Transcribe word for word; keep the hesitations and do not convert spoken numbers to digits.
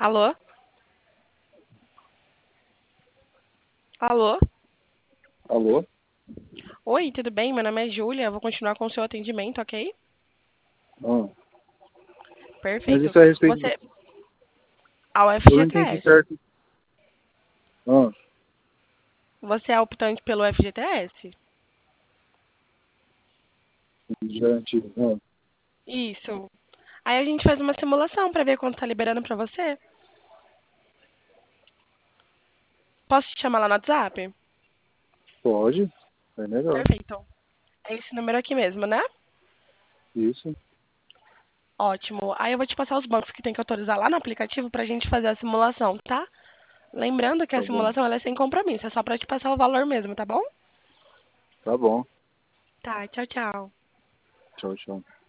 Alô? Alô? Alô? Oi, tudo bem? Meu nome é Júlia. Eu vou continuar com o seu atendimento, ok? Ah, mas Perfeito. isso é a respeito do... Você. Ao Eu não entendi F G T S. certo. Ah, Você é optante pelo F G T S? já é antigo. Ah, Isso. Aí a gente faz uma simulação pra ver quanto tá liberando pra você. Posso te chamar lá no WhatsApp? pode? É melhor. Perfeito. É esse número aqui mesmo, né? Isso, Ótimo. Aí eu vou te passar os bancos que tem que autorizar lá no aplicativo pra gente fazer a simulação, tá? Lembrando que a tá bom. simulação ela é sem compromisso, é só pra te passar o valor mesmo, tá bom? Tá bom. Tá, tchau, tchau. Tchau, tchau.